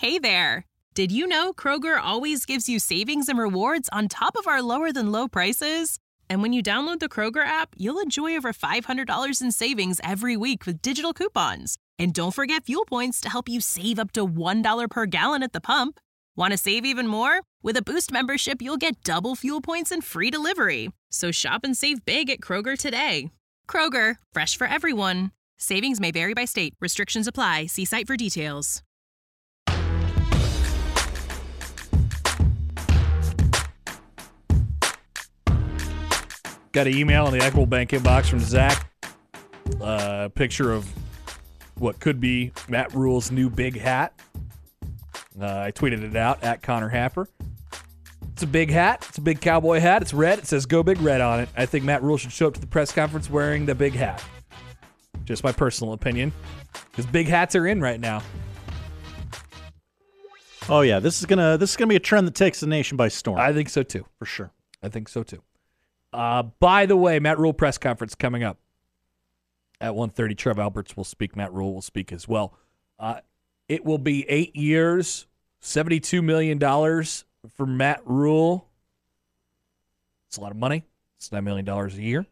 Hey there! Did you know Kroger always gives you savings and rewards on top of our lower-than-low prices? And when you download the Kroger app, you'll enjoy over $500 in savings every week with digital coupons. And don't forget fuel points to help you save up to $1 per gallon at the pump. Want to save even more? With a Boost membership, you'll get double fuel points and free delivery. So shop and save big at Kroger today. Kroger, fresh for everyone. Savings may vary by state. Restrictions apply. See site for details. Got an email in the Equitable Bank inbox from Zach. A picture of what could be Matt Rule's new big hat. I tweeted it out at Connor Happer. It's a big hat. It's a big cowboy hat. It's red. It says Go Big Red on it. I think Matt Rule should show up to the press conference wearing the big hat. Just my personal opinion. Because big hats are in right now. Oh, yeah. This is gonna be a trend that takes the nation by storm. I think so, too. For sure. I think so, too. By the way, Matt Rule press conference coming up at 1:30. Trev Alberts will speak. Matt Rule will speak as well. It will be 8 years, $72 million for Matt Rule. It's a lot of money. It's $9 million a year.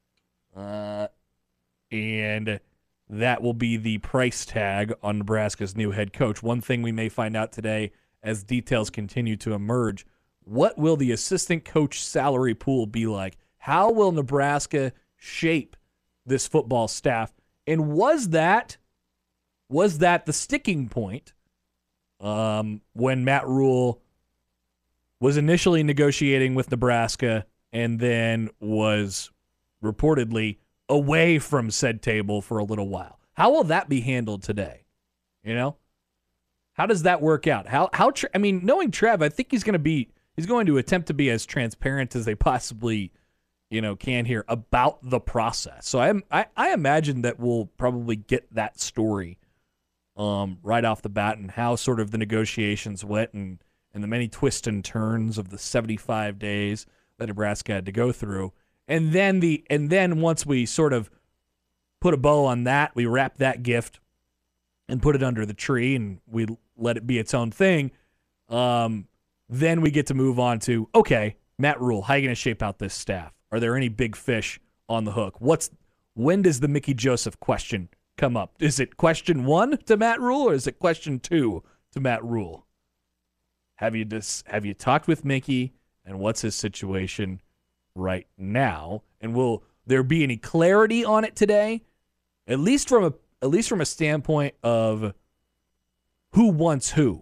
And that will be the price tag on Nebraska's new head coach. One thing we may find out today as details continue to emerge, what will the assistant coach salary pool be like? How will Nebraska shape this football staff? And was that the sticking point when Matt Rule was initially negotiating with Nebraska and then was reportedly away from said table for a little while? How will that be handled today? You know? How does that work out? Knowing Trev, I think he's going to attempt to be as transparent as they possibly, can here about the process. So I imagine that we'll probably get that story right off the bat and how sort of the negotiations went and the many twists and turns of the 75 days that Nebraska had to go through. And then once we sort of put a bow on that, we wrap that gift and put it under the tree and we let it be its own thing. Then we get to move on to, okay, Matt Rule, how are you going to shape out this staff? Are there any big fish on the hook? When does the Mickey Joseph question come up? Is it question 1 to Matt Rule or is it question 2 to Matt Rule? Have you talked with Mickey and what's his situation right now? And will there be any clarity on it today? At least from a standpoint of who wants who,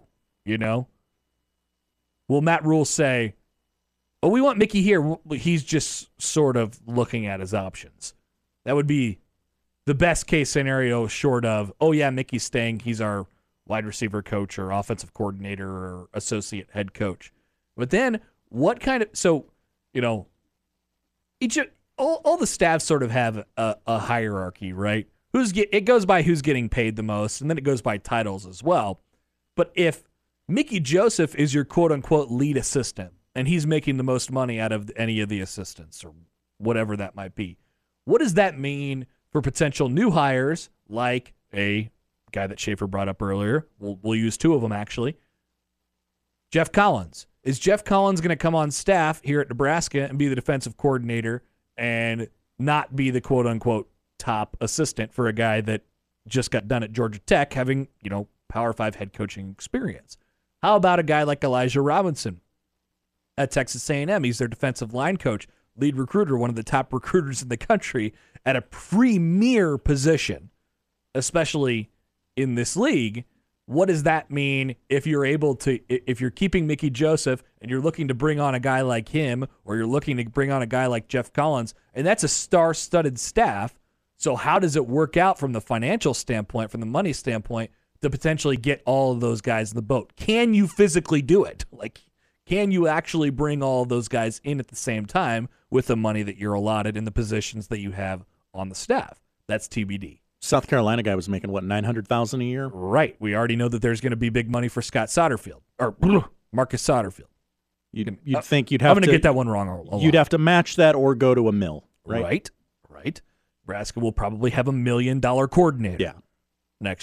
Will Matt Rule say, "Oh, we want Mickey here"? He's just sort of looking at his options. That would be the best case scenario, short of, "Oh yeah, Mickey's staying. He's our wide receiver coach or offensive coordinator or associate head coach." But then, what kind of all the staffs sort of have a hierarchy, right? It goes by who's getting paid the most, and then it goes by titles as well. But if Mickey Joseph is your quote-unquote lead assistant, and he's making the most money out of any of the assistants or whatever that might be, what does that mean for potential new hires like a guy that Schaefer brought up earlier? We'll use 2 of them, actually. Jeff Collins. Is Jeff Collins going to come on staff here at Nebraska and be the defensive coordinator and not be the quote-unquote top assistant for a guy that just got done at Georgia Tech having, Power 5 head coaching experience? How about a guy like Elijah Robinson at Texas A&M? He's their defensive line coach, lead recruiter, one of the top recruiters in the country at a premier position, especially in this league. What does that mean if you're keeping Mickey Joseph and you're looking to bring on a guy like him, or you're looking to bring on a guy like Jeff Collins, and that's a star-studded staff? So how does it work out from the financial standpoint, from the money standpoint, to potentially get all of those guys in the boat? Can you physically do it? Can you actually bring all of those guys in at the same time with the money that you're allotted in the positions that you have on the staff? That's TBD. South Carolina guy was making, $900,000 a year? Right. We already know that there's going to be big money for Scott Satterfield, or Marcus Satterfield. You'd think you'd have to... I'm going to get that one wrong. You'd have to match that or go to a mill, right? Right. Nebraska will probably have $1 million coordinator next year.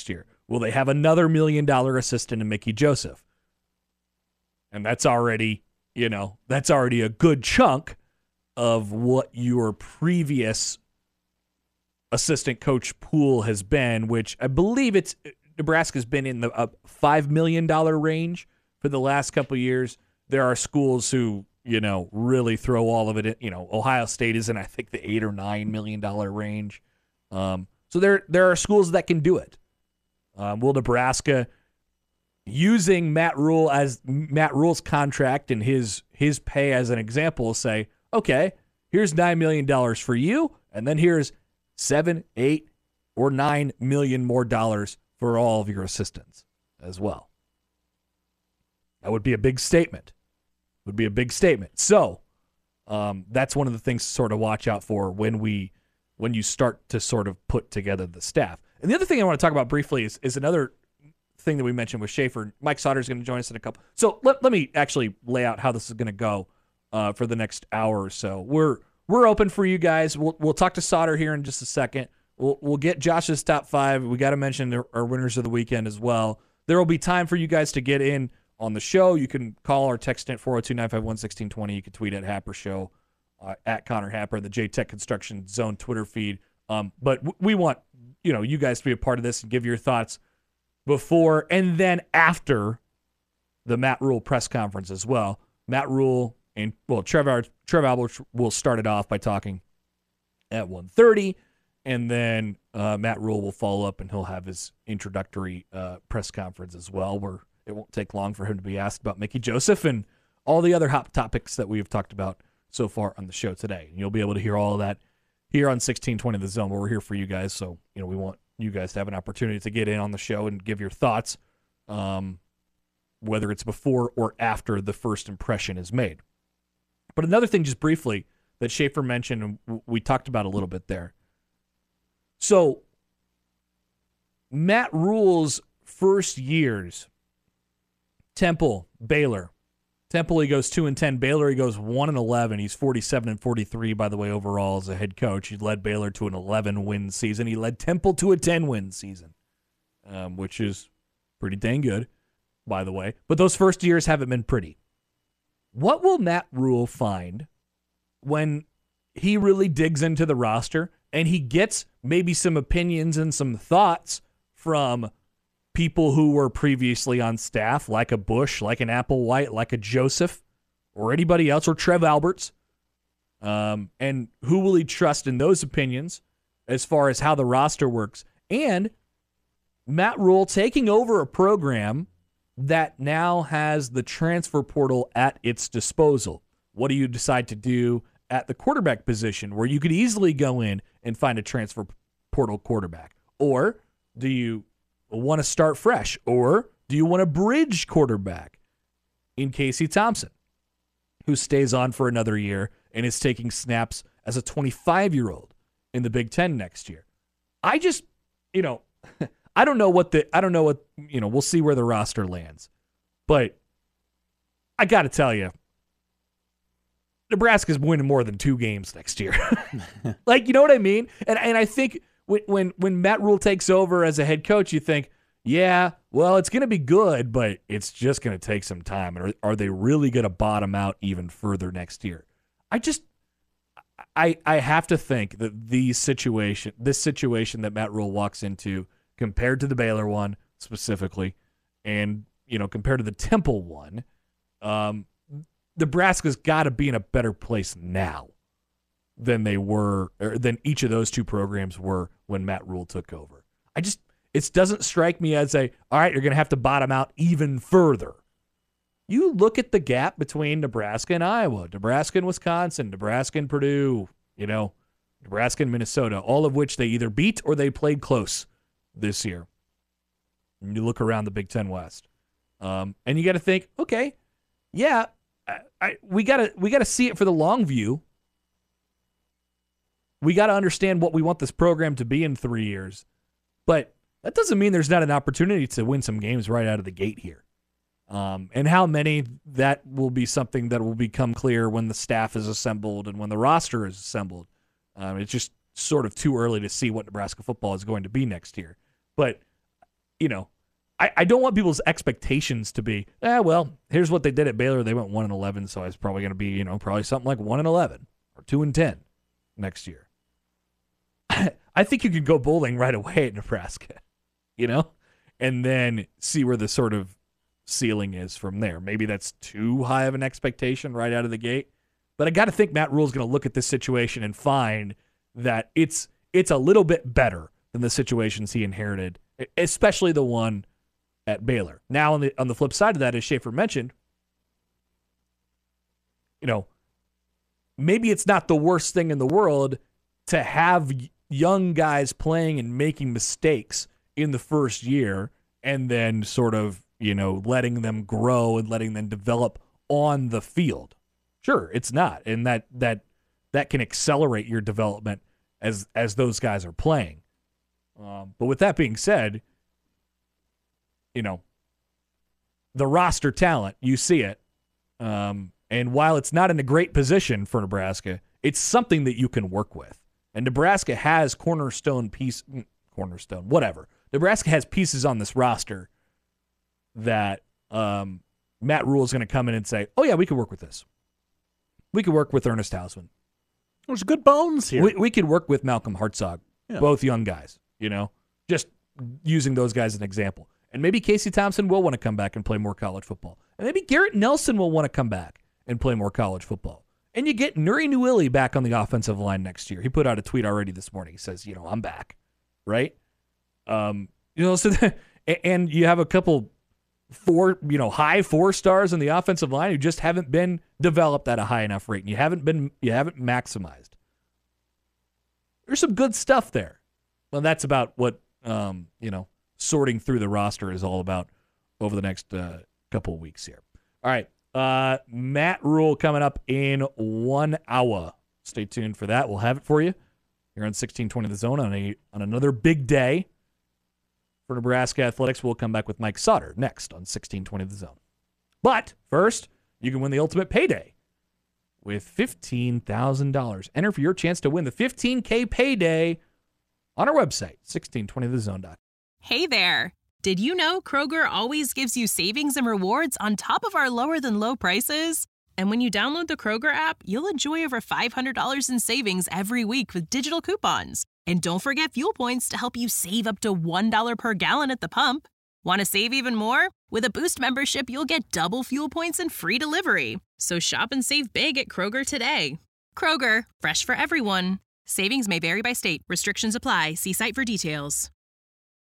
Will they have another $1 million assistant in Mickey Joseph? And that's already a good chunk of what your previous assistant coach pool has been, which I believe Nebraska's been in the $5 million range for the last couple of years. There are schools who, really throw all of it in. Ohio State is in, I think, the $8 or $9 million range. So there are schools that can do it. Will Nebraska, using Matt Rule's contract and his pay as an example, say, okay, here's $9 million for you, and then here's $7, $8, or $9 million more dollars for all of your assistants as well? That would be a big statement. So that's one of the things to sort of watch out for when you start to sort of put together the staff. And the other thing I want to talk about briefly is another thing that we mentioned with Schaefer. Mike Sauter is going to join us in a couple. So let me actually lay out how this is going to go for the next hour or so. We're open for you guys. We'll talk to Sauter here in just a second. We'll get Josh's top 5. We got to mention our winners of the weekend as well. There will be time for you guys to get in on the show. You can call or text at 402-951-1620. You can tweet at Happer Show, at Connor Happer, the J-Tech Construction Zone Twitter feed. But we want you guys to be a part of this and give your thoughts before and then after the Matt Rule press conference as well. Matt Rule and Trev Albert will start it off by talking at 1:30, and then Matt Rule will follow up and he'll have his introductory press conference as well, where it won't take long for him to be asked about Mickey Joseph and all the other hot topics that we've talked about so far on the show today. And you'll be able to hear all of that here on 1620 The Zone, where we're here for you guys. So, we want you guys to have an opportunity to get in on the show and give your thoughts, whether it's before or after the first impression is made. But another thing, just briefly, that Schaefer mentioned, and we talked about a little bit there. So, Matt Rule's first years, Temple, Baylor. Temple, he goes 2-10. Baylor, he goes 1-11. He's 47-43, by the way, overall as a head coach. He led Baylor to an 11-win season. He led Temple to a 10-win season, which is pretty dang good, by the way. But those first years haven't been pretty. What will Matt Rule find when he really digs into the roster and he gets maybe some opinions and some thoughts from people who were previously on staff, like a Bush, like an Applewhite, like a Joseph, or anybody else, or Trev Alberts? And who will he trust in those opinions as far as how the roster works? And Matt Rule taking over a program that now has the transfer portal at its disposal. What do you decide to do at the quarterback position, where you could easily go in and find a transfer portal quarterback? Or do you want to start fresh? Or do you want a bridge quarterback in Casey Thompson, who stays on for another year and is taking snaps as a 25-year-old in the Big Ten next year? I just, I don't know what, we'll see where the roster lands. But I got to tell you, Nebraska's winning more than 2 games next year. Like, you know what I mean? And I think when Matt Rule takes over as a head coach, you think, yeah, well, it's going to be good, but it's just going to take some time. And are they really going to bottom out even further next year? I have to think that this situation that Matt Rule walks into, compared to the Baylor one specifically, and compared to the Temple one, Nebraska's got to be in a better place now than they were, or than each of those 2 programs were when Matt Rule took over. It doesn't strike me as all right, you're going to have to bottom out even further. You look at the gap between Nebraska and Iowa, Nebraska and Wisconsin, Nebraska and Purdue, Nebraska and Minnesota, all of which they either beat or they played close this year. And you look around the Big Ten West, and you got to think, okay, yeah, we got to see it for the long view. We got to understand what we want this program to be in 3 years, but that doesn't mean there's not an opportunity to win some games right out of the gate here. And how many, that will be something that will become clear when the staff is assembled and when the roster is assembled. It's just sort of too early to see what Nebraska football is going to be next year. But I don't want people's expectations to be, well, here's what they did at Baylor. They went 1-11, so it's probably going to be, probably something like 1-11 or 2-10 next year. I think you could go bowling right away at Nebraska, and then see where the sort of ceiling is from there. Maybe that's too high of an expectation right out of the gate, but I got to think Matt Rule's going to look at this situation and find that it's a little bit better than the situations he inherited, especially the one at Baylor. Now, on the flip side of that, as Schaefer mentioned, maybe it's not the worst thing in the world to have young guys playing and making mistakes in the first year and then sort of, letting them grow and letting them develop on the field. Sure, it's not. And that can accelerate your development as those guys are playing. But with that being said, the roster talent, you see it. And while it's not in a great position for Nebraska, it's something that you can work with. And Nebraska has Nebraska has pieces on this roster that Matt Rule is going to come in and say, oh, yeah, we could work with this. We could work with Ernest Hausman. There's good bones here. We could work with Malcolm Hartzog, both young guys, just using those guys as an example. And maybe Casey Thompson will want to come back and play more college football. And maybe Garrett Nelson will want to come back and play more college football. And you get Nuri Newili back on the offensive line next year. He put out a tweet already this morning. He says, I'm back, right? And you have a couple high 4 stars on the offensive line who just haven't been developed at a high enough rate, and you haven't maximized. There's some good stuff there. Well, that's about what sorting through the roster is all about over the next couple of weeks here. All right. Matt Rule coming up in 1 hour. Stay tuned for that. We'll have it for you here on 1620 The Zone on another big day for Nebraska athletics. We'll come back with Mike Sauter next on 1620 The Zone. But first, you can win the ultimate payday with $15,000. Enter for your chance to win the $15K payday on our website, 1620thezone.com. Hey there. Did you know Kroger always gives you savings and rewards on top of our lower-than-low prices? And when you download the Kroger app, you'll enjoy over $500 in savings every week with digital coupons. And don't forget fuel points to help you save up to $1 per gallon at the pump. Want to save even more? With a Boost membership, you'll get double fuel points and free delivery. So shop and save big at Kroger today. Kroger, fresh for everyone. Savings may vary by state. Restrictions apply. See site for details.